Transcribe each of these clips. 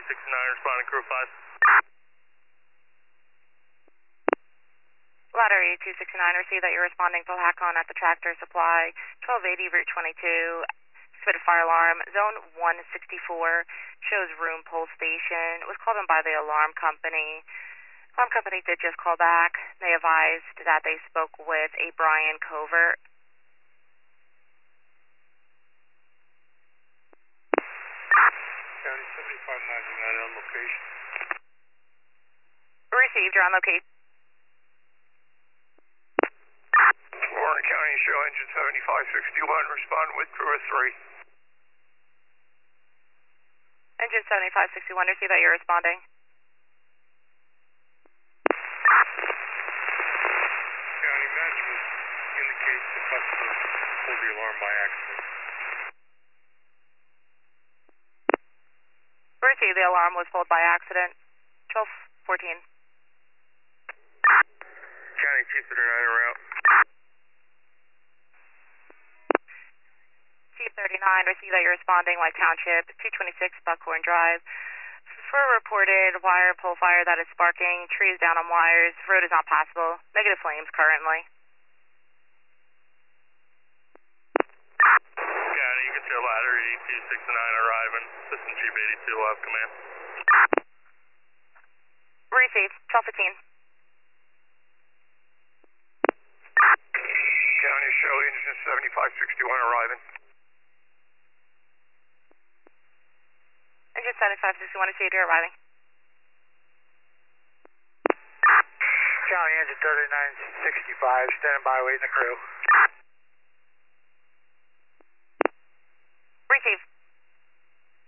269, responding crew 5. Ladder 269, receive that you're responding to Hakon at the Tractor Supply, 1280 Route 22, spit a fire alarm. Zone 164 shows room pole station. It was called in by the alarm company. Alarm company did just call back. They advised that they spoke with a Brian Covert. County 7599 on location. Received, you're on location. Warren County, show engine 7561, respond with crew of 3. Engine 7561, receive that you're responding. County management indicates the customer pulled the alarm by accident. Received, the alarm was pulled by accident. 1214. County 239 route. C39, receive that you're responding, White Township, 226 Buckhorn Drive. For a reported wire pole fire that is sparking, trees down on wires, road is not passable, negative flames currently. County, you can see a ladder 8269 arriving. System Chief 82 will have command. Received, 1215. County, show engine 7561 arriving. Engine 7561, receive, you're arriving. County, engine 3965, standing by, waiting the crew. Receive.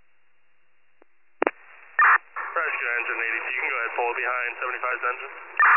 Rescue engine 82, you can go ahead, pull behind 75's engine.